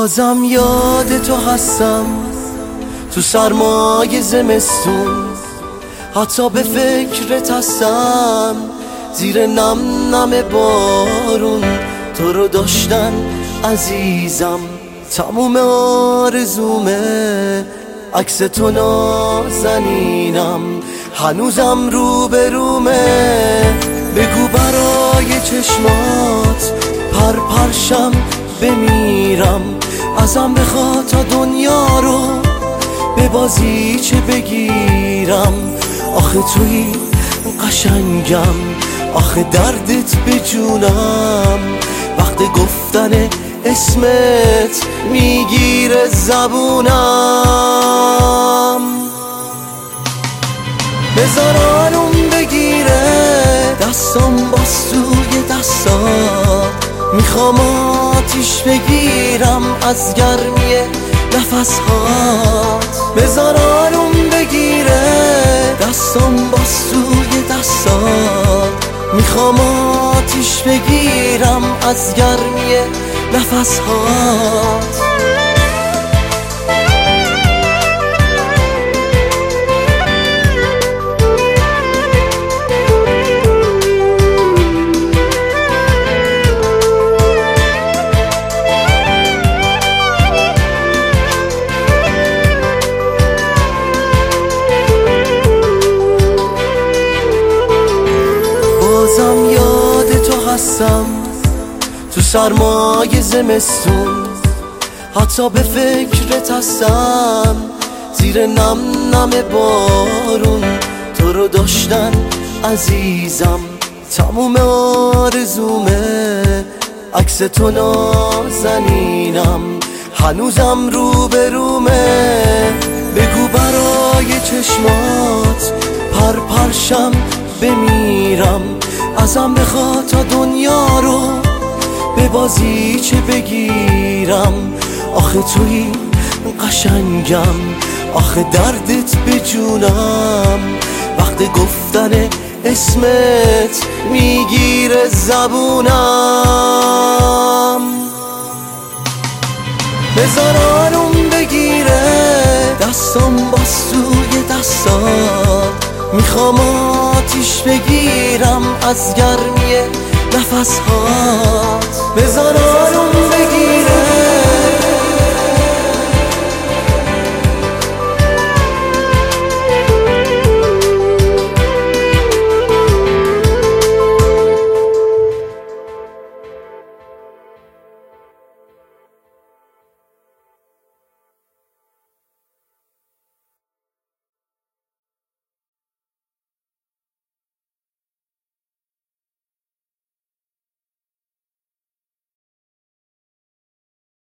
بازم یاد تو هستم تو سرمای زمستون، حتی به فکرت هستم زیر نم نم بارون. تو رو داشتن عزیزم تموم آرزومه، عکس تو نازنینم هنوزم رو به رومه. بگو برای چشمات پرپرشم بمیرم، ازم بخوا تا دنیا رو به بازیچه بگیرم. آخه توی قشنگم، آخه دردت به جونم، وقت گفتن اسمت میگیره زبونم. بذار آروم بگیره دستم باز توی دستات، میخوام آتیش بگیرم از گرمی نفسهات. بذار آروم بگیره دستم باز توی دستات، میخوام آتیش بگیرم از گرمی نفسهات. بازم یاد تو هستم تو سرمای زمستون، حتی به فکرت هستم زیر نم نم بارون. تو رو داشتن عزیزم تموم آرزومه، عکس تو نازنینم هنوزم رو به رومه. بگو برای چشمات پرپرشم بمیرم، ازم بخوا تا دنیا رو به بازیچه بگیرم. آخه توی قشنگم، آخه دردت به جونم، وقت گفتن اسمت میگیره زبونم. بذار آروم بگیره دستم باز توی دستات، میخوام آتیش بگیرم از گرمی نفسهات. بذار آروم